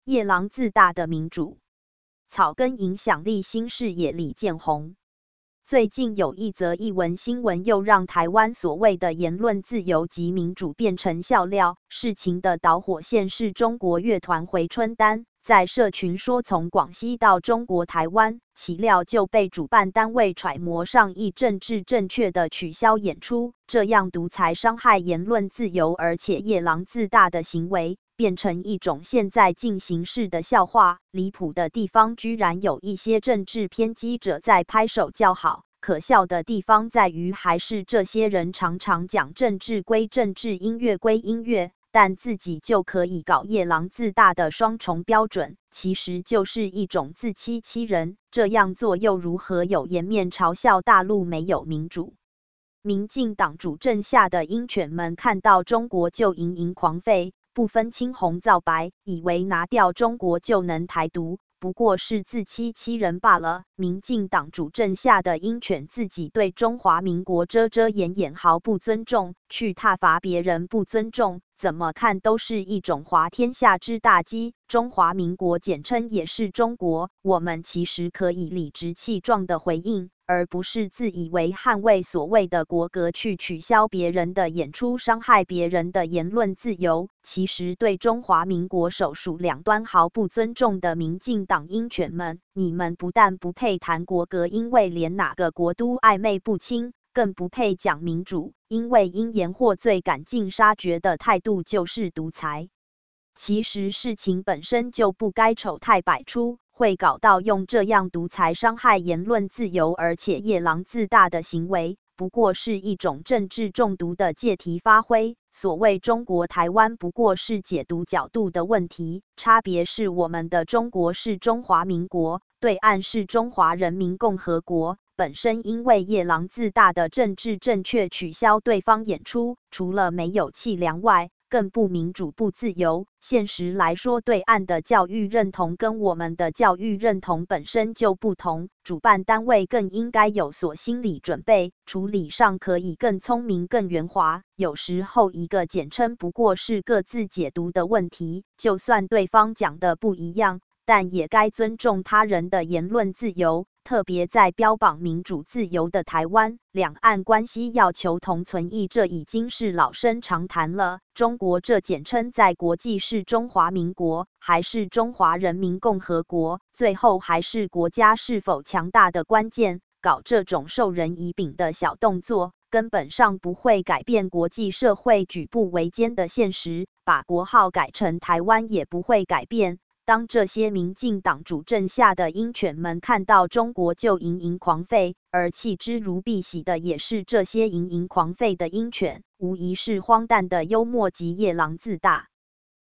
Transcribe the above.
夜郎自大的民主，草根影响力新视野李建宏。最近有一则艺文新闻，又让台湾所谓的言论自由及民主变成笑料。事情的导火线是中国乐团回春丹在社群说从广西到中国台湾，岂料就被主办单位揣摩上意政治正确的取消演出，这样独裁伤害言论自由而且夜郎自大的行为，变成一种现在进行式的笑话。离谱的地方居然有一些政治偏激者在拍手叫好，可笑的地方在于还是这些人常常讲政治归政治，音乐归音乐，但自己就可以搞夜郎自大的双重标准，其实就是一种自欺欺人。这样做又如何有颜面嘲笑大陆没有民主？民进党主政下的鹰犬们看到中国就盈盈狂吠，不分青红皂白，以为拿掉中国就能台独，不过是自欺欺人罢了。民进党主政下的鹰犬自己对中华民国遮遮掩掩，毫不尊重，去挞伐别人不尊重，怎么看都是一种滑天下之大稽。中华民国简称也是中国，我们其实可以理直气壮的回应，而不是自以为捍卫所谓的国格去取消别人的演出，伤害别人的言论自由。其实对中华民国首鼠两端毫不尊重的民进党鹰犬们，你们不但不配谈国格，因为连哪个国都暧昧不清，更不配讲民主，因为因言获罪赶尽杀绝的态度就是独裁。其实事情本身就不该丑态百出，会搞到用这样独裁伤害言论自由而且夜郎自大的行为，不过是一种政治中毒的借题发挥。所谓中国台湾不过是解读角度的问题，差别是我们的中国是中华民国，对岸是中华人民共和国。本身因为夜郎自大的政治正确取消对方演出，除了没有气量外，更不民主不自由。现实来说，对岸的教育认同跟我们的教育认同本身就不同，主办单位更应该有所心理准备，处理上可以更聪明更圆滑。有时候一个简称不过是各自解读的问题，就算对方讲的不一样，但也该尊重他人的言论自由。特别在标榜民主自由的台湾，两岸关系要求同存异，这已经是老生常谈了。中国这简称在国际是中华民国还是中华人民共和国，最后还是国家是否强大的关键。搞这种授人以柄的小动作，根本上不会改变国际社会举步维艰的现实，把国号改成台湾也不会改变。当这些民进党主政下的鹰犬们看到中国就盈盈狂吠，而弃之如敝屣的也是这些盈盈狂吠的鹰犬，无疑是荒诞的幽默及夜郎自大。